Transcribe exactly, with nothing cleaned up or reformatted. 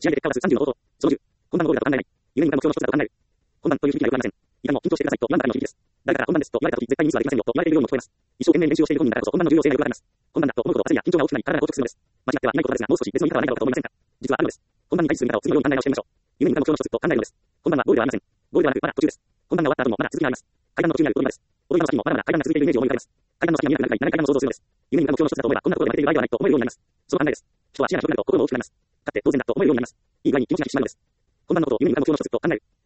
試合で結果を出すさんじゅうの冒頭。そのじゅう。本番のゴールだと考えない。夢に向かう目標の一つだと考える。本番という響きがよくありません。いかにも緊張してくださいと言わんばかりの響きです。誰かから本番ですと言われたとき絶対にミスはできませんよと言われているようにも聞こえます。一生懸命練習をしている本人だからこそ本番の重要性がよくわかります。本番だと思うこと焦りや緊張が大きくなり体が硬直するのです。間違ってはいないことですが、もう少し別の見方はないだろうかと思いませんか。実はあるのです。本番に対する見方を次のように考え直してみましょう。夢に向かう目標の一つと考えるのです。本番はゴールではありません。ゴールではなくまだ途中です。本番が終わった後もまだ続きがあります。階段の途中にある踊り場です。踊り場の先にもまだまだ階段が続いているイメージを思い浮かべます。階段の先が見えなくなるかい、長い階段を想像するのです。夢に向かう目標の一つだと思えばこんなところで負けている場合ではないと思えるようになります。その考えです。人は視野が広くなると心も大きくなります。勝って当然だと思えるようになります。いい具合に気持ちが引き締まるのです。本番のことを夢に向かう目標の一つと考える。